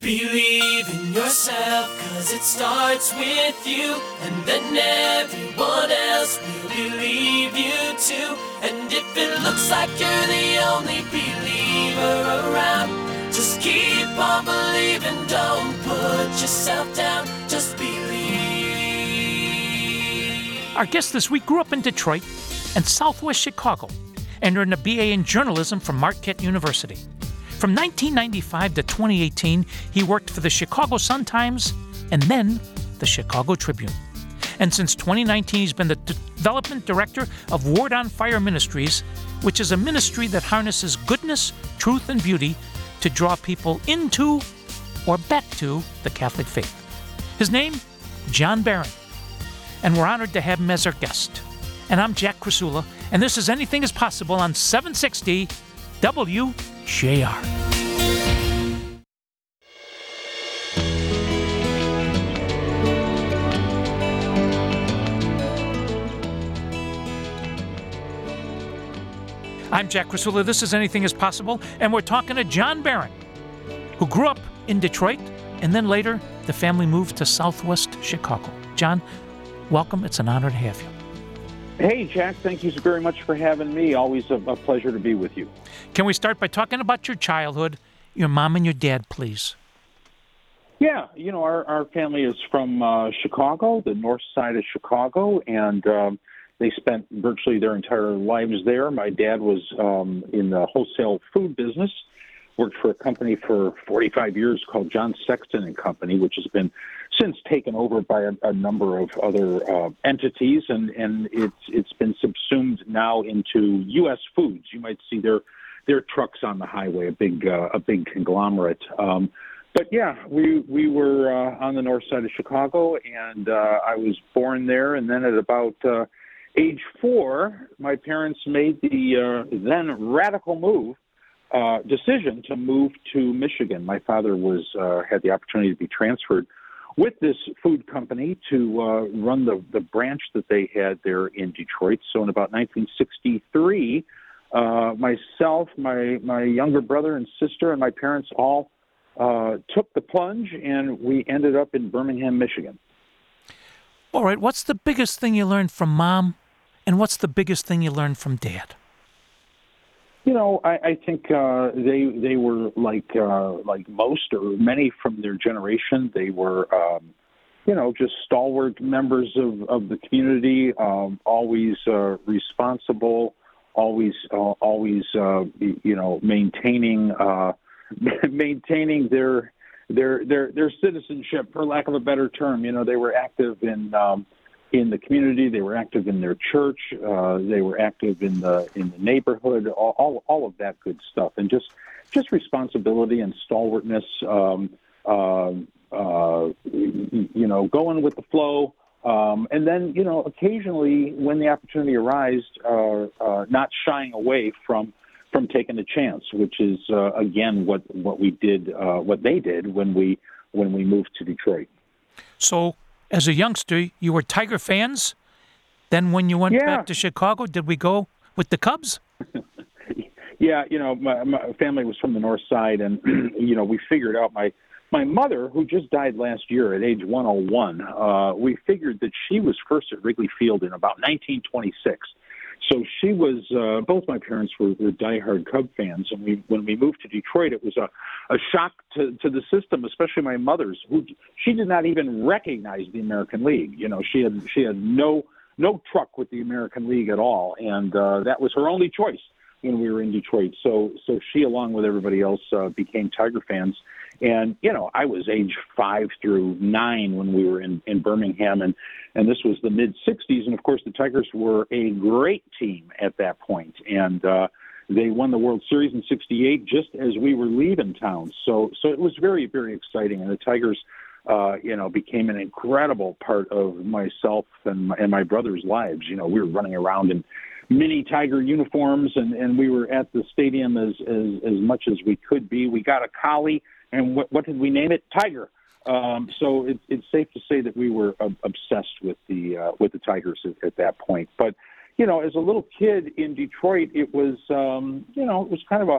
Believe in yourself, 'cause it starts with you, and then everyone else will believe you too. And if it looks like you're the only believer around, just keep on believing, don't put yourself down, just believe. Our guest this week grew up in Detroit and Southwest Chicago and earned a BA in journalism from Marquette University. From 1995 to 2018, he worked for the Chicago Sun-Times and then the Chicago Tribune. And since 2019, he's been the development director of Word on Fire Ministries, which is a ministry that harnesses goodness, truth, and beauty to draw people into or back to the Catholic faith. His name, John Barron. And we're honored to have him as our guest. And I'm Jack Krasula, and this is Anything is Possible on 760 WJR. I'm Jack Krasula. This is Anything is Possible, and we're talking to John Barron, who grew up in Detroit, and then later the family moved to Southwest Chicago. John, welcome. It's an honor to have you. Hey, Jack, thank you very much for having me. Always a pleasure to be with you. Can we start by talking about your childhood, your mom and your dad, please? Yeah, you know, our family is from Chicago, the north side of Chicago, and they spent virtually their entire lives there. My dad was in the wholesale food business, worked for a company for 45 years called John Sexton and Company, which has been since taken over by a number of other entities, and it's been subsumed now into U.S. Foods. You might see their trucks on the highway, a big conglomerate. But yeah, we were on the north side of Chicago, and I was born there. And then at about age 4, my parents made the then radical decision to move to Michigan. My father had the opportunity to be transferred with this food company to run the branch that they had there in Detroit. So in about 1963, myself, my younger brother and sister, and my parents all took the plunge, and we ended up in Birmingham, Michigan. All right, what's the biggest thing you learned from Mom, and what's the biggest thing you learned from Dad? You know, I think they were like most or many from their generation. They were, just stalwart members of the community, always responsible, always maintaining their citizenship, for lack of a better term. You know, they were active in the community, they were active in their church, they were active in the neighborhood, all of that good stuff, and just responsibility and stalwartness, going with the flow, and then occasionally when the opportunity arose, not shying away from taking a chance, which is again what we did, what they did when we moved to Detroit. So, as a youngster, you were Tiger fans. Then when you went back to Chicago, did we go with the Cubs? Yeah, my family was from the north side, and, we figured out my mother, who just died last year at age 101, we figured that she was first at Wrigley Field in about 1926. So she was, both my parents were diehard Cub fans, and when we moved to Detroit, it was a shock to the system, especially my mother's, who she did not even recognize the American League. You know, she had no truck with the American League at all, and that was her only choice when we were in Detroit. So she, along with everybody else, became Tiger fans. And, I was age 5 through 9 when we were in Birmingham, and this was the mid-'60s. And, of course, the Tigers were a great team at that point. And they won the World Series in '68 just as we were leaving town. So it was very, very exciting. And the Tigers, became an incredible part of myself and my brother's lives. We were running around in mini Tiger uniforms, and we were at the stadium as much as we could be. We got a collie. And what did we name it? Tiger. So it's safe to say that we were obsessed with the Tigers at that point. But as a little kid in Detroit, it was it was kind of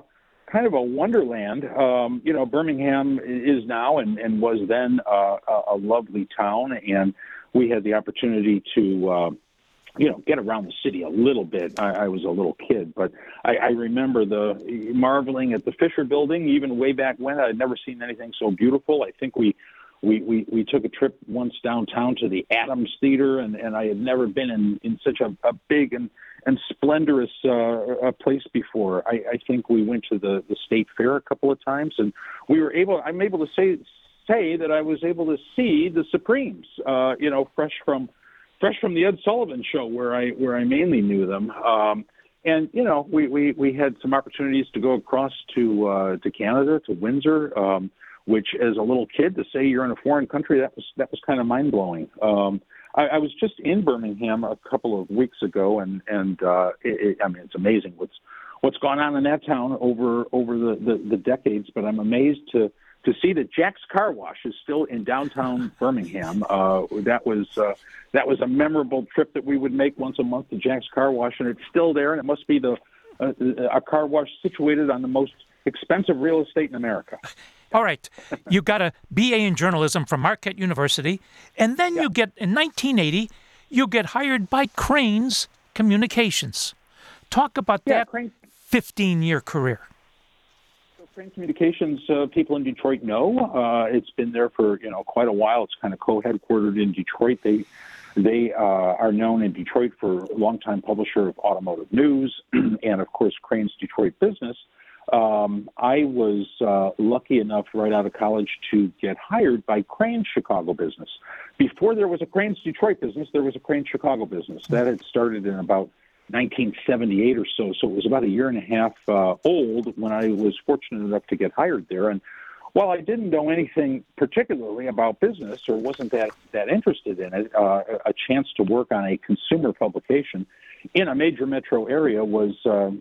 kind of a wonderland. Birmingham is now and was then a lovely town, and we had the opportunity to get around the city a little bit. I was a little kid, but I remember the marveling at the Fisher Building, even way back when. I'd never seen anything so beautiful. I think we took a trip once downtown to the Adams Theater, and I had never been in such a big and splendorous place before. I think we went to the State Fair a couple of times, and I'm able to say that I was able to see the Supremes, fresh from the Ed Sullivan Show, where I mainly knew them. And we had some opportunities to go across to Canada, to Windsor, which as a little kid, to say you're in a foreign country, that was kind of mind blowing. I was just in Birmingham a couple of weeks ago, and it's amazing what's gone on in that town over the decades. But I'm amazed to see that Jack's Car Wash is still in downtown Birmingham. That was a memorable trip that we would make once a month to Jack's Car Wash, and it's still there. And it must be a car wash situated on the most expensive real estate in America. All right. You got a BA in journalism from Marquette University, and then in 1980, you get hired by Crain's Communications. Talk about that 15-year career. So Crain Communications, people in Detroit know. It's been there for quite a while. It's kind of co-headquartered in Detroit. They are known in Detroit for a longtime publisher of automotive news and, of course, Crain's Detroit Business. I was lucky enough right out of college to get hired by Crain's Chicago Business. Before there was a Crain's Detroit Business, there was a Crain's Chicago Business. That had started in about 1978 or so, so it was about a year and a half old when I was fortunate enough to get hired there. And while I didn't know anything particularly about business or wasn't that interested in it, a chance to work on a consumer publication in a major metro area was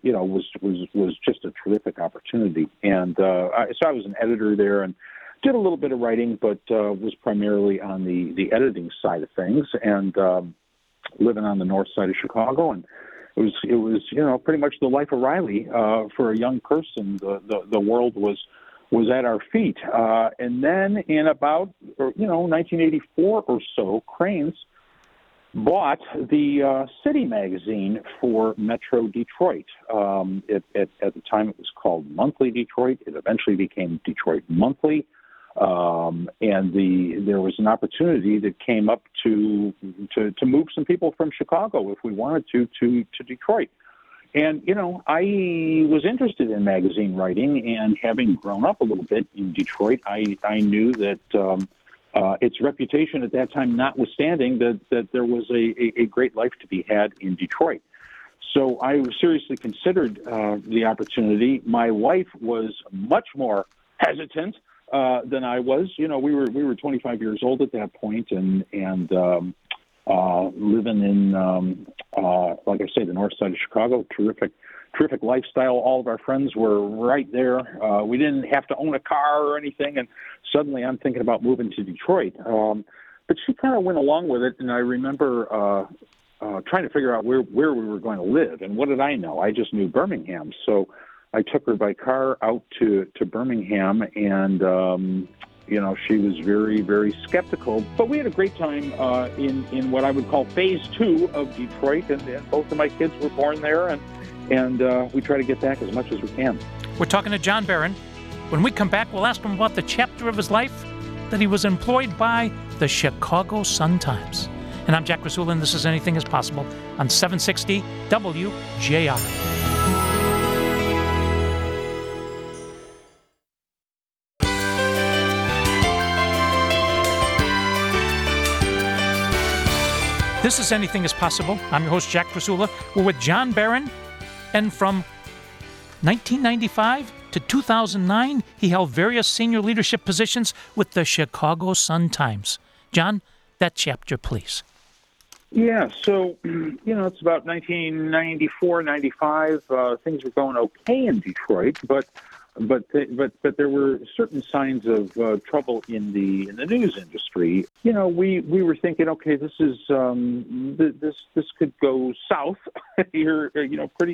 just a terrific opportunity. And so I was an editor there and did a little bit of writing, but was primarily on the editing side of things, and living on the north side of Chicago. And it was pretty much the life of Riley for a young person. The world was at our feet. And then in about 1984 or so, Crain's bought the City magazine for Metro Detroit. At the time, it was called Monthly Detroit. It eventually became Detroit Monthly. And there was an opportunity that came up to move some people from Chicago, if we wanted to Detroit. And, I was interested in magazine writing, and having grown up a little bit in Detroit, I knew that its reputation at that time notwithstanding, that there was a great life to be had in Detroit. So I seriously considered the opportunity. My wife was much more hesitant than I was. We were 25 years old at that point, and living in, like I say, the north side of Chicago. Terrific lifestyle. All of our friends were right there. We didn't have to own a car or anything, and suddenly I'm thinking about moving to Detroit. But she kind of went along with it, and I remember trying to figure out where we were going to live. And what did I know? I just knew Birmingham. So I took her by car out to Birmingham, and she was very, very skeptical. But we had a great time in what I would call phase 2 of Detroit, and both of my kids were born there, and we try to get back as much as we can. We're talking to John Barron. When we come back, we'll ask him about the chapter of his life that he was employed by the Chicago Sun-Times. And I'm Jack Rasula, and this is Anything is Possible on 760 WJR. This is Anything is Possible. I'm your host, Jack Rasula. We're with John Barron, and from 1995 to 2009, he held various senior leadership positions with the Chicago Sun-Times. John, that chapter, please. Yeah, so, it's about 1994, 95. Things were going okay in Detroit, but there were certain signs of trouble in the news industry. We were thinking, okay, this is this could go south here, pretty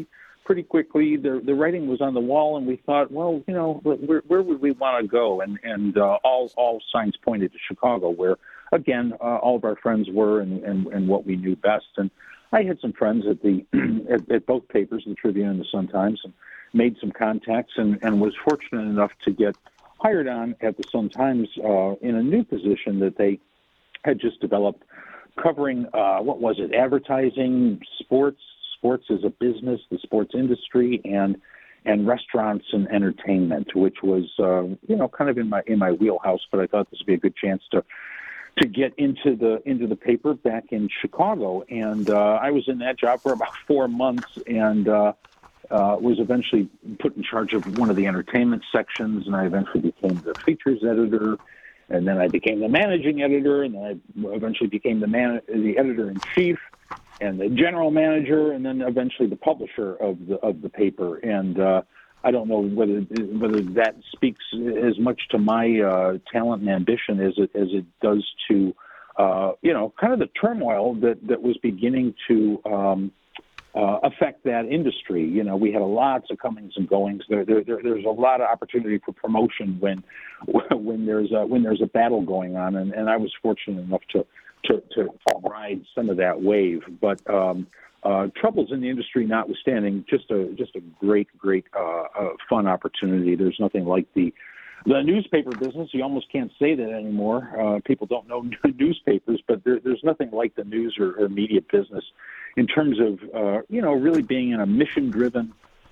pretty quickly. The writing was on the wall, and we thought, well, where would we want to go? And all signs pointed to Chicago, where again all of our friends were, and what we knew best. And I had some friends at the at both papers, the Tribune and the Sun-Times, and made some contacts, and was fortunate enough to get hired on at the Sun-Times in a new position that they had just developed, covering advertising, sports as a business, the sports industry, and restaurants and entertainment, which was kind of in my wheelhouse. But I thought this would be a good chance to get into the paper back in Chicago, and I was in that job for about 4 months, and was eventually put in charge of one of the entertainment sections, and I eventually became the features editor, and then I became the managing editor, and then I eventually became the editor-in-chief and the general manager, and then eventually the publisher of the paper. And I don't know whether that speaks as much to my talent and ambition as it does to kind of the turmoil that was beginning to affect that industry. We had lots of comings and goings. There's a lot of opportunity for promotion when there's a battle going on, and I was fortunate enough to ride some of that wave. But troubles in the industry notwithstanding, just a great fun opportunity. There's nothing like the newspaper business. You almost can't say that anymore. People don't know newspapers, but there's nothing like the news or media business in terms of really being in a mission-driven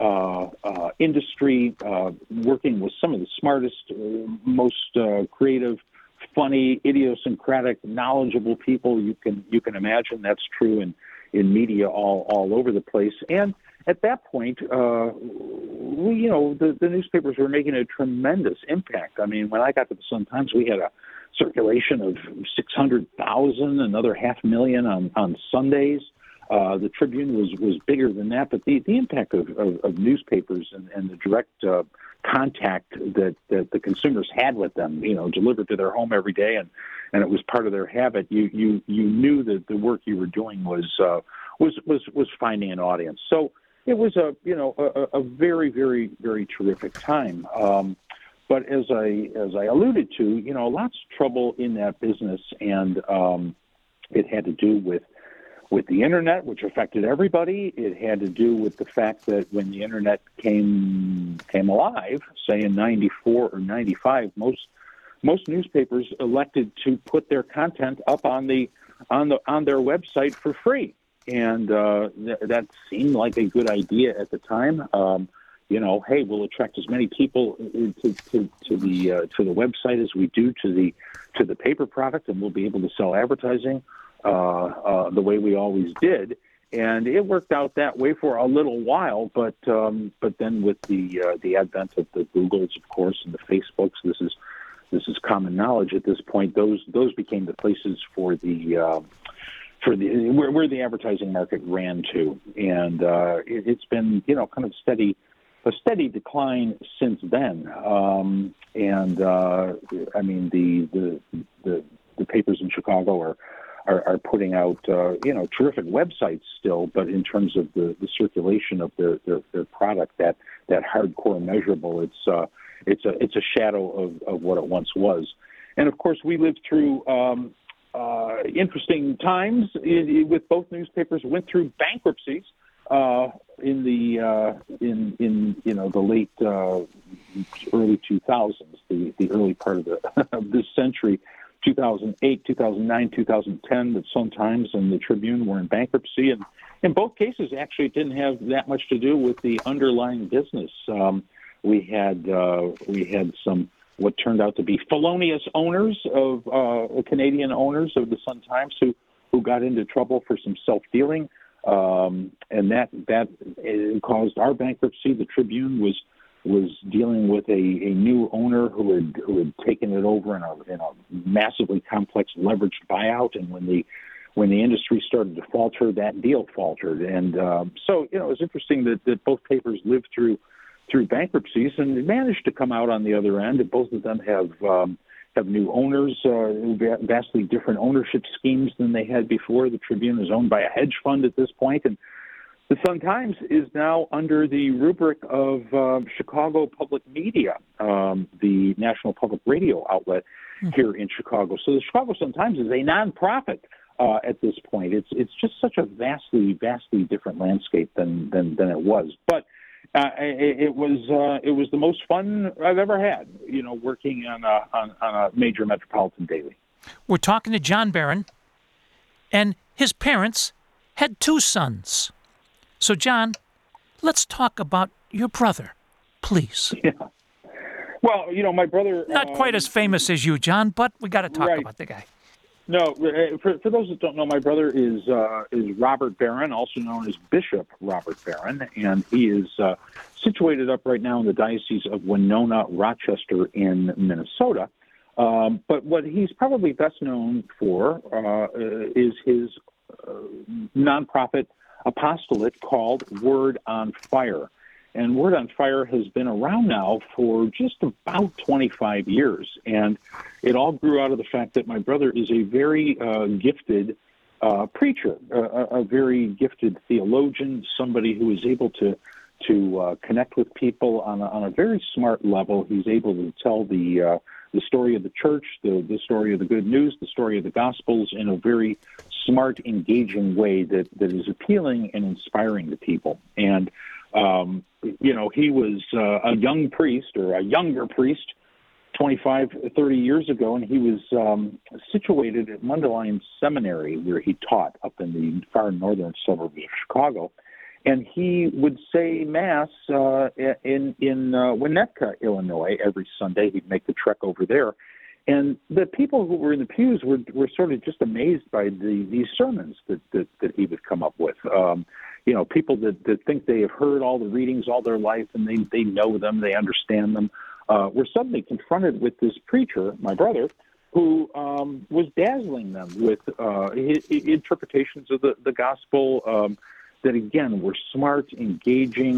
industry, working with some of the smartest, most creative, funny, idiosyncratic, knowledgeable people you can imagine. That's true in media all over the place. And at that point, the newspapers were making a tremendous impact. I mean, when I got to the Sun-Times, we had a circulation of 600,000, another 500,000 on Sundays. The Tribune was bigger than that, but the impact of newspapers and the direct contact that the consumers had with them, delivered to their home every day, and it was part of their habit. You knew that the work you were doing was finding an audience. So it was a very, very, very terrific time. But as I alluded to, lots of trouble in that business, and it had to do with the internet, which affected everybody. It had to do with the fact that when the internet came alive, say in '94 or '95, most newspapers elected to put their content up on their website for free, and that seemed like a good idea at the time. Hey, we'll attract as many people to the website as we do to the paper product, and we'll be able to sell advertising the way we always did. And it worked out that way for a little while, but then with the advent of the Googles, of course, and the Facebooks, this is common knowledge at this point. Those became the places for where the advertising market ran to, and it's been kind of a steady decline since then. And I mean the papers in Chicago are putting out terrific websites still, but in terms of the circulation of their product, that hardcore measurable, it's a shadow of what it once was. And of course, we lived through interesting times with both newspapers. Went through bankruptcies in the late early 2000s, the early part of this century. 2008, 2009, 2010, the Sun-Times and the Tribune were in bankruptcy, and in both cases, actually, it didn't have that much to do with the underlying business. We had some what turned out to be felonious owners of Canadian owners of the Sun-Times who got into trouble for some self-dealing, and that caused our bankruptcy. The Tribune was dealing with a new owner who had taken it over in a massively complex leveraged buyout, and when the industry started to falter, that deal faltered. And so it was interesting that both papers lived through bankruptcies and managed to come out on the other end. And both of them have new owners, vastly different ownership schemes than they had before. The Tribune is owned by a hedge fund at this point, and The Sun-Times is now under the rubric of Chicago Public Media, the national public radio outlet here in Chicago. So the Chicago Sun-Times is a nonprofit at this point. It's just such a vastly different landscape than it was. But it was the most fun I've ever had, working on a major metropolitan daily. We're talking to John Barron, and his parents had 2 sons. So, John, let's talk about your brother, please. Yeah. Well, my brother... Not quite as famous as you, John, but we got to talk about the guy. No, for those that don't know, my brother is Robert Barron, also known as Bishop Robert Barron, and he is situated up right now in the Diocese of Winona, Rochester in Minnesota. But what he's probably best known for is his nonprofit apostolate called Word on Fire. And Word on Fire has been around now for just about 25 years. And it all grew out of the fact that my brother is a very gifted preacher, a very gifted theologian, somebody who is able to connect with people on a very smart level. He's able to tell the story of the church, the story of the good news, the story of the Gospels in a very smart, engaging way that is appealing and inspiring to people. And, he was a young priest or a younger priest 25, 30 years ago, and he was situated at Mundelein Seminary where he taught up in the far northern suburbs of Chicago. And he would say Mass in Winnetka, Illinois, every Sunday. He'd make the trek over there. And the people who were in the pews were sort of just amazed by these sermons that he would come up with. People that think they have heard all the readings all their life and they know them, they understand them, were suddenly confronted with this preacher, my brother, who was dazzling them with his interpretations of the gospel that, again, were smart, engaging.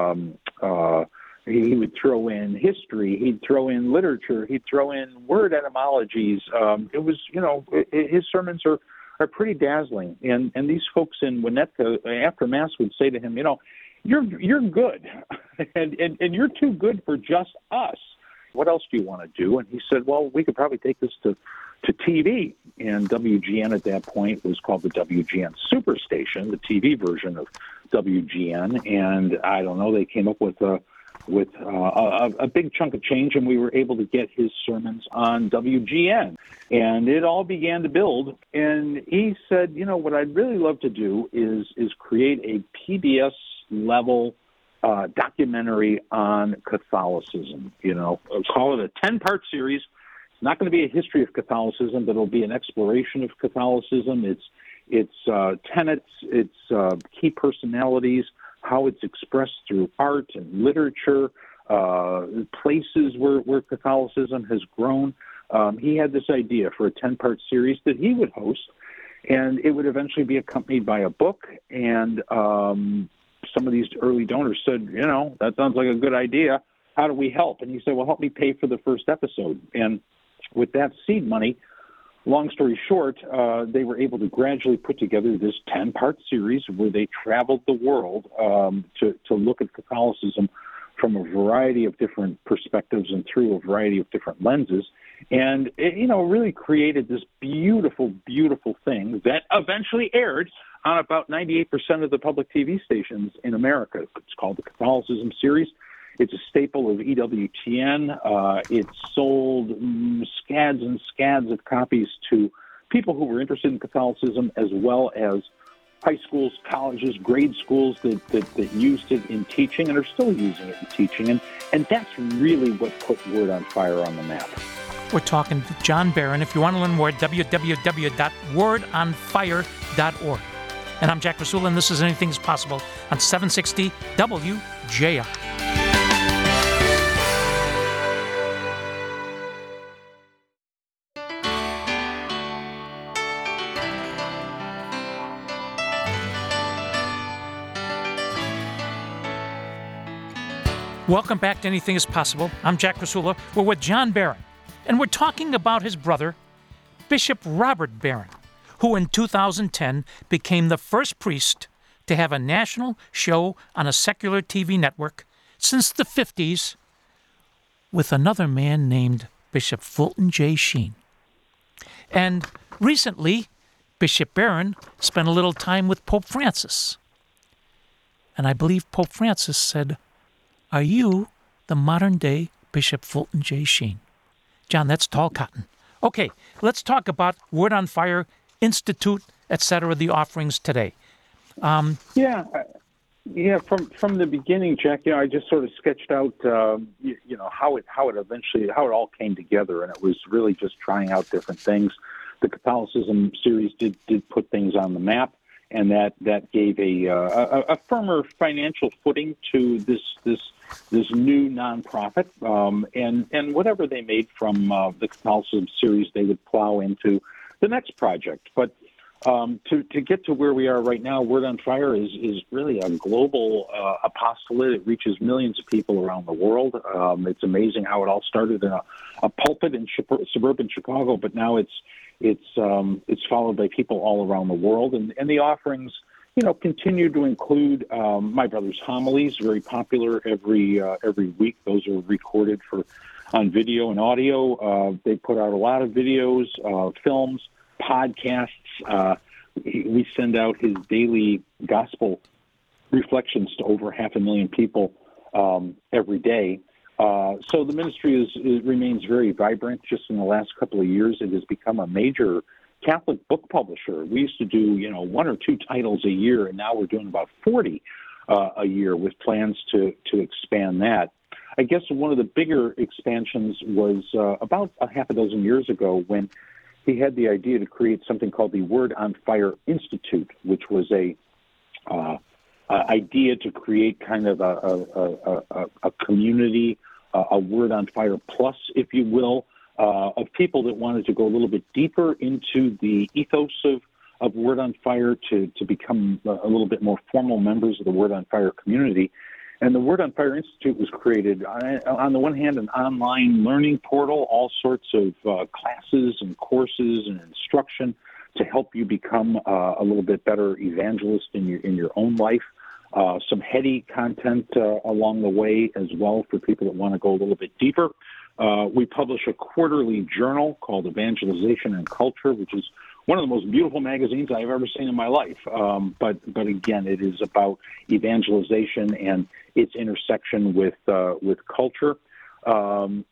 He would throw in history. He'd throw in literature. He'd throw in word etymologies. It was, his sermons are pretty dazzling. And these folks in Winnetka, after Mass, would say to him, you're good, and you're too good for just us. What else do you want to do? And he said, well, we could probably take this to TV. And WGN at that point was called the WGN Superstation, the TV version of WGN. And I don't know, they came up with a big chunk of change, and we were able to get his sermons on WGN. And it all began to build. And he said, what I'd really love to do is create a PBS-level documentary on Catholicism. Call it a 10-part series. It's not going to be a history of Catholicism, but it'll be an exploration of Catholicism, its tenets, its key personalities, how it's expressed through art and literature, places where Catholicism has grown. He had this idea for a 10-part series that he would host, and it would eventually be accompanied by a book. And some of these early donors said, that sounds like a good idea. How do we help? And he said, well, help me pay for the first episode. And with that seed money, long story short, they were able to gradually put together this 10-part series where they traveled the world to look at Catholicism from a variety of different perspectives and through a variety of different lenses. And it, really created this beautiful, beautiful thing that eventually aired on about 98% of the public TV stations in America. It's called the Catholicism series. It's a staple of EWTN. It sold scads and scads of copies to people who were interested in Catholicism, as well as high schools, colleges, grade schools that used it in teaching and are still using it in teaching. And that's really what put Word on Fire on the map. We're talking to John Barron. If you want to learn more, www.wordonfire.org. And I'm Jack Rasula, and this is Anything's Possible on 760 WJR. Welcome back to Anything is Possible. I'm Jack Rasula. We're with John Barron, and we're talking about his brother, Bishop Robert Barron, who in 2010 became the first priest to have a national show on a secular TV network since the 50s with another man named Bishop Fulton J. Sheen. And recently, Bishop Barron spent a little time with Pope Francis. And I believe Pope Francis said, "Are you the modern-day Bishop Fulton J. Sheen?" John, that's tall cotton. Okay, let's talk about Word on Fire Institute, etc., the offerings today. From the beginning, Jack, I just sort of sketched out, how it all came together, and it was really just trying out different things. The Catholicism series did put things on the map, and that gave a firmer financial footing to this new nonprofit, and whatever they made from the Catholicism series, they would plow into the next project. But to get to where we are right now, Word on Fire is really a global apostolate. It reaches millions of people around the world. It's amazing how it all started in a pulpit in suburban Chicago, but now it's followed by people all around the world, and the offerings, continue to include my brother's homilies, very popular every week. Those are recorded on video and audio. They put out a lot of videos, films, podcasts. We send out his daily gospel reflections to over 500,000 people every day. So the ministry remains very vibrant. Just in the last couple of years, it has become a major Catholic book publisher. We used to do, 1 or 2 titles a year, and now we're doing about 40 a year with plans to expand that. I guess one of the bigger expansions was about a half a dozen years ago when he had the idea to create something called the Word on Fire Institute, which was a idea to create kind of a community, a Word on Fire plus, if you will, of people that wanted to go a little bit deeper into the ethos of Word on Fire to become a little bit more formal members of the Word on Fire community. And the Word on Fire Institute was created, on the one hand, an online learning portal, all sorts of classes and courses and instruction to help you become a little bit better evangelist in your own life. Some heady content along the way as well for people that want to go a little bit deeper. We publish a quarterly journal called Evangelization and Culture, which is one of the most beautiful magazines I've ever seen in my life. But again, it is about evangelization and its intersection with culture. And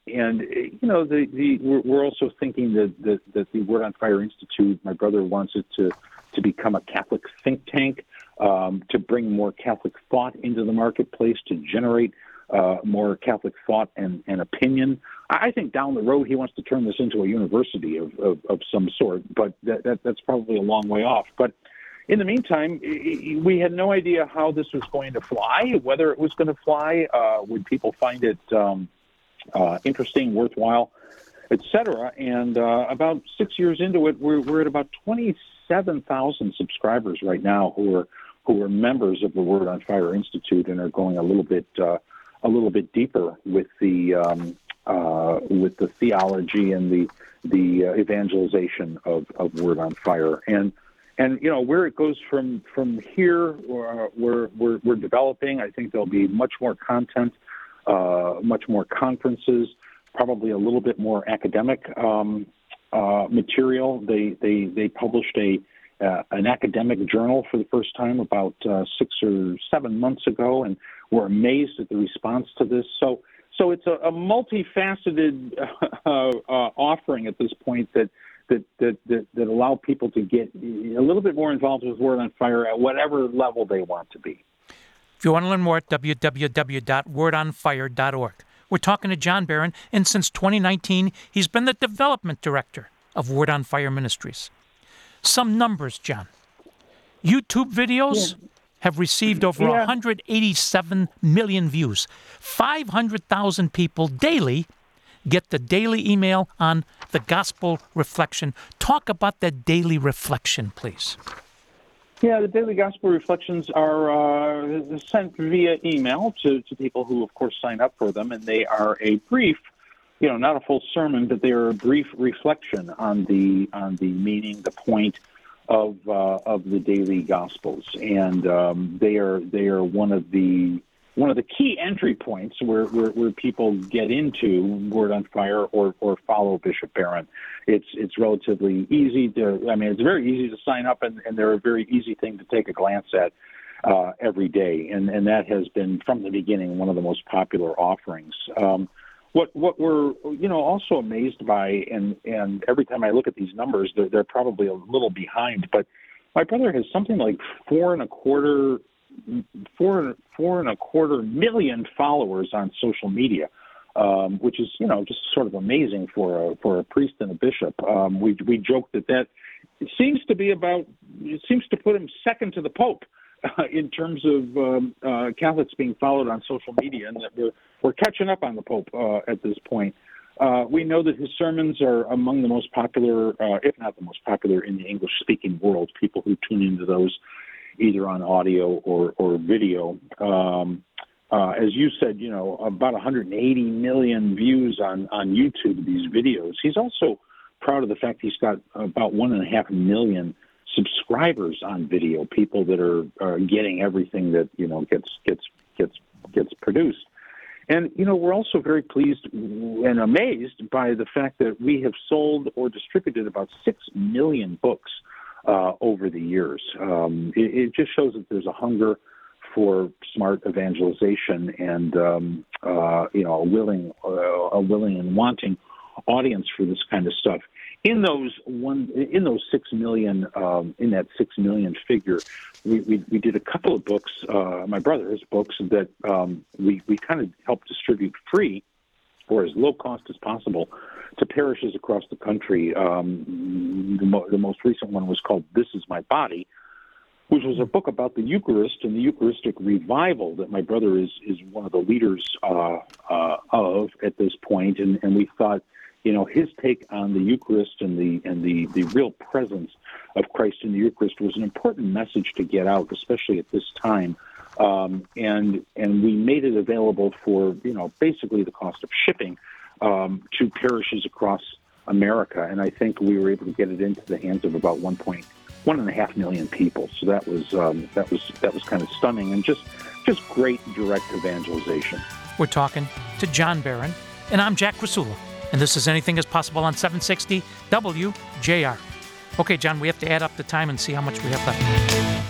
we're also thinking that the Word on Fire Institute, my brother wants it to become a Catholic think tank, to bring more Catholic thought into the marketplace, to generate more Catholic thought and opinion. I think down the road he wants to turn this into a university of some sort, but that's probably a long way off. But in the meantime, we had no idea how this was going to fly, whether it was going to fly, would people find it interesting, worthwhile, etc. And about 6 years into it, we're at about 27,000 subscribers right now who are members of the Word on Fire Institute and are going a little bit deeper with the theology and the evangelization of Word on Fire. And where it goes from here, we're developing. I think there'll be much more content, much more conferences, probably a little bit more academic material. They published an academic journal for the first time about 6 or 7 months ago, and we're amazed at the response to this. So it's a multifaceted offering at this point that allow people to get a little bit more involved with Word on Fire at whatever level they want to be. If you want to learn more, www.wordonfire.org. We're talking to John Barron, and since 2019, he's been the development director of Word on Fire Ministries. Some numbers, John. YouTube videos have received over 187 million views. 500,000 people daily get the daily email on the Gospel Reflection. Talk about that daily reflection, please. Yeah, the daily Gospel Reflections are sent via email to people who, of course, sign up for them, and they are a brief, not a full sermon, but they are a brief reflection on the meaning, the point, of the daily Gospels, and they are one of the key entry points where people get into Word on Fire or follow Bishop Barron. It's relatively easy it's very easy to sign up, and they're a very easy thing to take a glance at every day, and that has been from the beginning one of the most popular offerings. What we're also amazed by, and every time I look at these numbers, they're probably a little behind, but my brother has something like 4.25 million followers on social media, which is just sort of amazing for a priest and a bishop. We joke that it seems to put him second to the Pope in terms of Catholics being followed on social media, and that we're catching up on the Pope at this point. We know that his sermons are among the most popular, if not the most popular, in the English-speaking world. People who tune into those either on audio or video. As you said, about 180 million views on YouTube, these videos. He's also proud of the fact he's got about 1.5 million subscribers on video, people that are getting everything that, gets produced. And, we're also very pleased and amazed by the fact that we have sold or distributed about 6 million books over the years. It just shows that there's a hunger for smart evangelization and a willing and wanting audience for this kind of stuff. In those 6 million, in that 6 million figure, we did a couple of books, my brother's books, that we kind of helped distribute free or as low cost as possible to parishes across the country. The most recent one was called "This Is My Body," which was a book about the Eucharist and the Eucharistic revival that my brother is one of the leaders of at this point, and we thought, his take on the Eucharist and the real presence of Christ in the Eucharist was an important message to get out, especially at this time. And we made it available for basically the cost of shipping to parishes across America, and I think we were able to get it into the hands of about 1.5 million people. So that was kind of stunning and just great direct evangelization. We're talking to John Barron, and I'm Jack Krasula, and this is Anything Is Possible on 760 WJR. Okay, John, we have to add up the time and see how much we have left.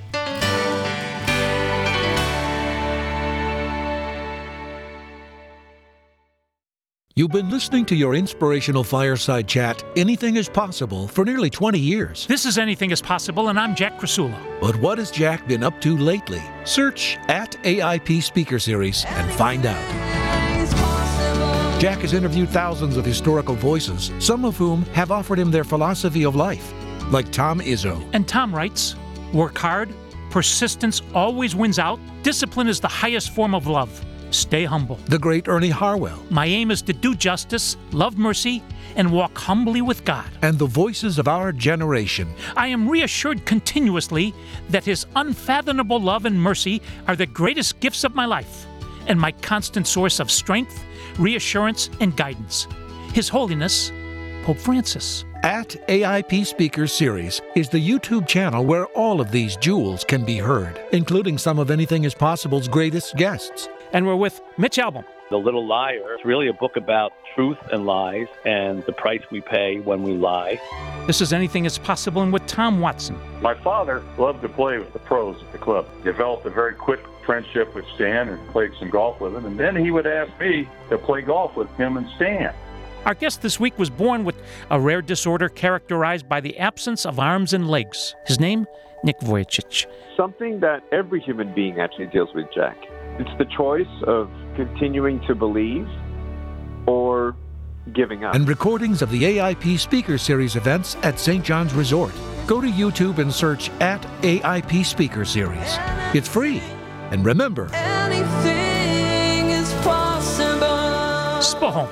You've been listening to your inspirational fireside chat, Anything Is Possible, for nearly 20 years. This is Anything Is Possible, and I'm Jack Krasula. But what has Jack been up to lately? Search @AIP Speaker Series and find out. Jack has interviewed thousands of historical voices, some of whom have offered him their philosophy of life, like Tom Izzo. And Tom writes, "Work hard, persistence always wins out, discipline is the highest form of love. Stay humble." The great Ernie Harwell. "My aim is to do justice, love mercy, and walk humbly with God." And the voices of our generation. "I am reassured continuously that His unfathomable love and mercy are the greatest gifts of my life and my constant source of strength, reassurance, and guidance. His Holiness, Pope Francis." @AIP Speaker Series is the YouTube channel where all of these jewels can be heard, including some of Anything Is Possible's greatest guests. And we're with Mitch Albom. The Little Liar is really a book about truth and lies and the price we pay when we lie. This is Anything Is Possible, and with Tom Watson. My father loved to play with the pros at the club. Developed a very quick friendship with Stan and played some golf with him. And then he would ask me to play golf with him and Stan. Our guest this week was born with a rare disorder characterized by the absence of arms and legs. His name, Nick Vujicic. Something that every human being actually deals with, Jack. It's the choice of continuing to believe or giving up. And recordings of the AIP Speaker Series events at St. John's Resort. Go to YouTube and search @AIP Speaker Series. It's free. And remember, Anything is possible. Spohom.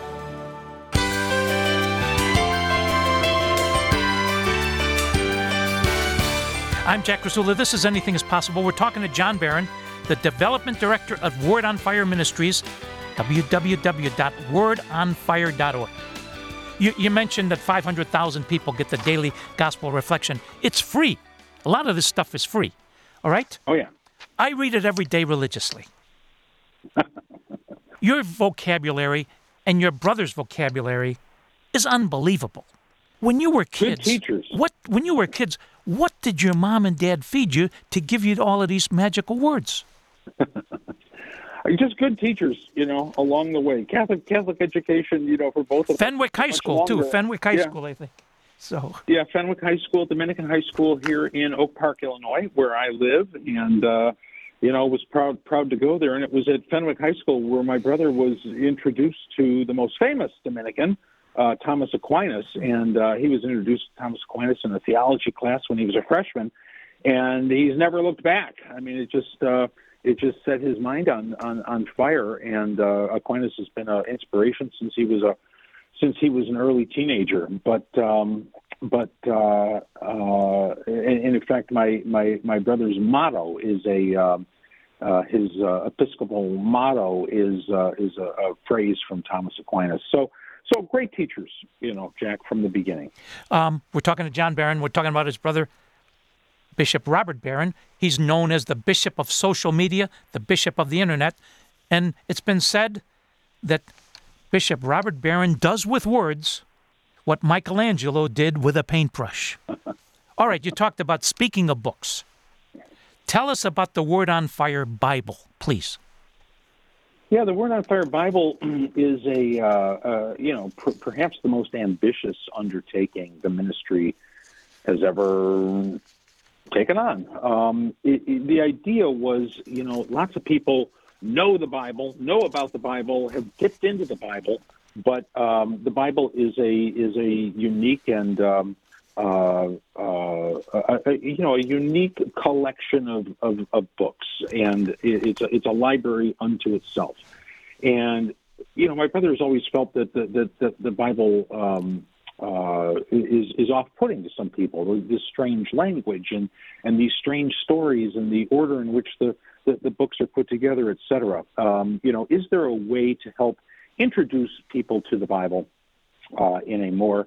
I'm Jack Krasula. This is Anything Is Possible. We're talking to John Barron, the Development Director of Word on Fire Ministries, www.wordonfire.org. You mentioned that 500,000 people get the daily gospel reflection. It's free. A lot of this stuff is free. All right? Oh, yeah. I read it every day religiously. Your vocabulary and your brother's vocabulary is unbelievable. When you were kids, Good teachers. What did your mom and dad feed you to give you all of these magical words? Just good teachers, along the way. Catholic education, for both of Fenwick High School, too. Fenwick High School, I think. So. Yeah, Fenwick High School, Dominican High School here in Oak Park, Illinois, where I live. And, was proud to go there. And it was at Fenwick High School where my brother was introduced to the most famous Dominican, Thomas Aquinas. And he was introduced to Thomas Aquinas in a theology class when he was a freshman. And he's never looked back. I mean, it just set his mind on fire, and Aquinas has been an inspiration since he was an early teenager. But in fact, my brother's motto is his Episcopal motto is a phrase from Thomas Aquinas. So great teachers, Jack, from the beginning. We're talking to John Barron. We're talking about his brother, Bishop Robert Barron. He's known as the Bishop of Social Media, the Bishop of the Internet. And it's been said that Bishop Robert Barron does with words what Michelangelo did with a paintbrush. All right, you talked about speaking of books. Tell us about the Word on Fire Bible, please. Yeah, the Word on Fire Bible is perhaps the most ambitious undertaking the ministry has ever taken on. The idea was, lots of people know the Bible, know about the Bible, have dipped into the Bible, but the Bible is a unique and a unique collection of books, and it's a library unto itself. And my brother has always felt that the Bible is off-putting to some people. This strange language and these strange stories and the order in which the books are put together, etc. Is there a way to help introduce people to the Bible in a more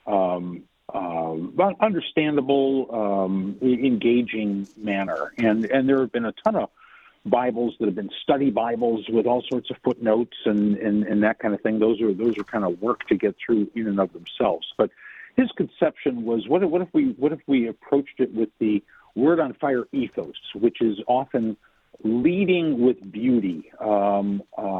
understandable, engaging manner? And there have been a ton of Bibles that have been study Bibles with all sorts of footnotes and that kind of thing. Those are kind of work to get through in and of themselves. But his conception was, what if we approached it with the Word on Fire ethos, which is often leading with beauty, and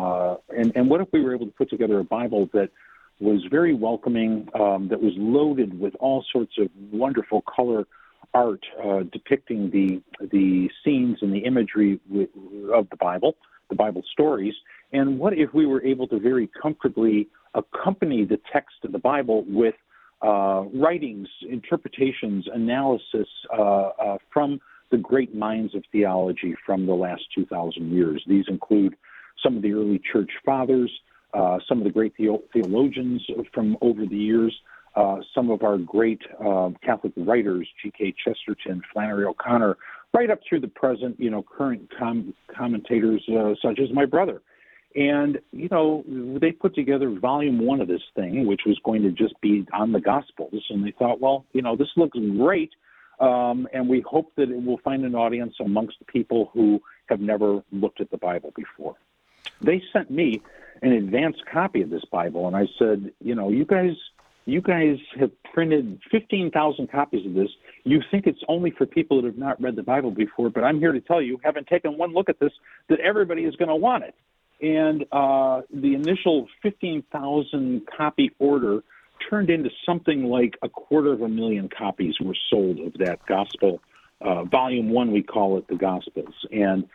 what if we were able to put together a Bible that was very welcoming, that was loaded with all sorts of wonderful color art depicting the scenes and the imagery of the Bible stories. And what if we were able to very comfortably accompany the text of the Bible with writings, interpretations, analysis from the great minds of theology from the last 2,000 years. These include some of the early church fathers, some of the great theologians from over the years, some of our great Catholic writers, G.K. Chesterton, Flannery O'Connor, right up through the present, current commentators such as my brother. And, they put together volume 1 of this thing, which was going to just be on the Gospels. And they thought, well, this looks great. And we hope that it will find an audience amongst the people who have never looked at the Bible before. They sent me an advanced copy of this Bible, and I said, you guys have printed 15,000 copies of this. You think it's only for people that have not read the Bible before, but I'm here to tell you, having taken one look at this, that everybody is going to want it. And the initial 15,000 copy order turned into something like 250,000 copies were sold of that gospel. Volume 1, we call it the Gospels. And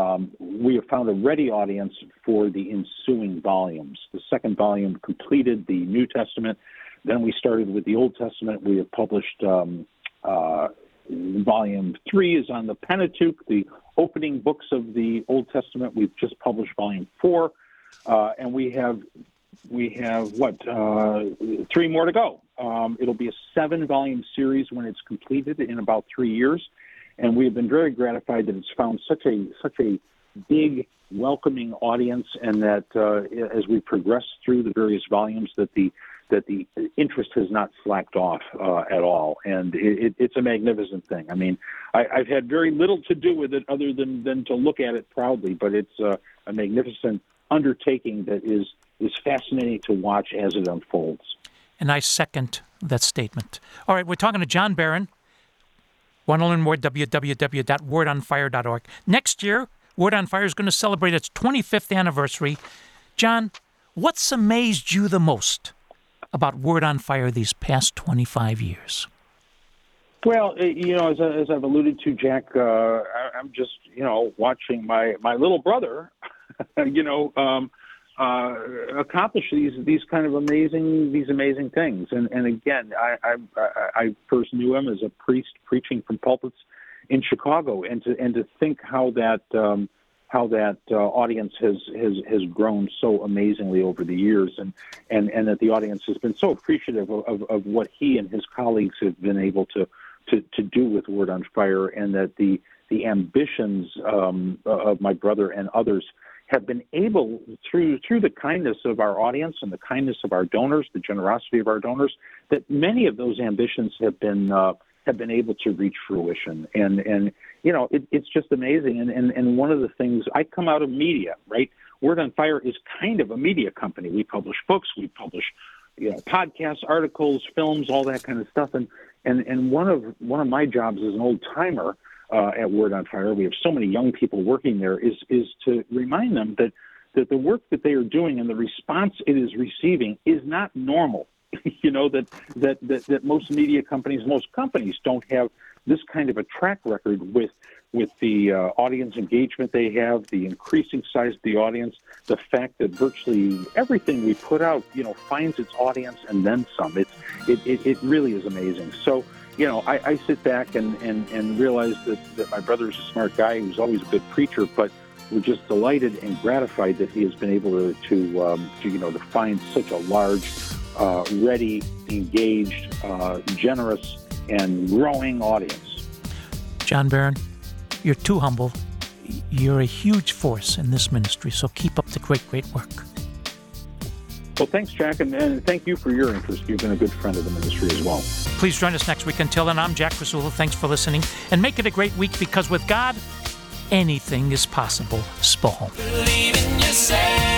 we have found a ready audience for the ensuing volumes. The second volume completed the New Testament. Then we started with the Old Testament. We have published Volume 3 is on the Pentateuch, the opening books of the Old Testament. We've just published Volume 4, and we have 3 more to go. It'll be a 7-volume series when it's completed in about 3 years, and we have been very gratified that it's found such a big, welcoming audience, and that as we progress through the various volumes, that the the interest has not slacked off at all, and it's a magnificent thing. I mean, I've had very little to do with it other than to look at it proudly, but it's a magnificent undertaking that is fascinating to watch as it unfolds. And I second that statement. All right, we're talking to John Barron. Want to learn more? www.wordonfire.org. Next year, Word on Fire is going to celebrate its 25th anniversary. John, what's amazed you the most about Word on Fire these past 25 years? Well, as I've alluded to, Jack, I'm just, watching my little brother, accomplish these kind of amazing things. And again, I first knew him as a priest preaching from pulpits in Chicago, and to think how that audience has grown so amazingly over the years, and that the audience has been so appreciative of what he and his colleagues have been able to do with Word on Fire, and that the ambitions of my brother and others have been able, through the kindness of our audience and the kindness of our donors, the generosity of our donors, that many of those ambitions have been able to reach fruition. And it's just amazing. And one of the things, I come out of media, right? Word on Fire is kind of a media company. We publish books, we publish podcasts, articles, films, all that kind of stuff. And one of my jobs as an old timer at Word on Fire, we have so many young people working there, is to remind them that the work that they are doing and the response it is receiving is not normal. that most media companies, most companies don't have this kind of a track record with the audience engagement they have, the increasing size of the audience, the fact that virtually everything we put out, finds its audience and then some. It really is amazing. So, I sit back and realize that my brother's a smart guy who's always a good preacher, but we're just delighted and gratified that he has been able to find such a large, ready, engaged, generous, and growing audience. John Barron, you're too humble. You're a huge force in this ministry, so keep up the great work. Well, thanks, Jack, and thank you for your interest. You've been a good friend of the ministry as well. Please join us next week. Until then, I'm Jack Krasula. Thanks for listening, and make it a great week, because with God, anything is possible. Spohom. Believe in yourself.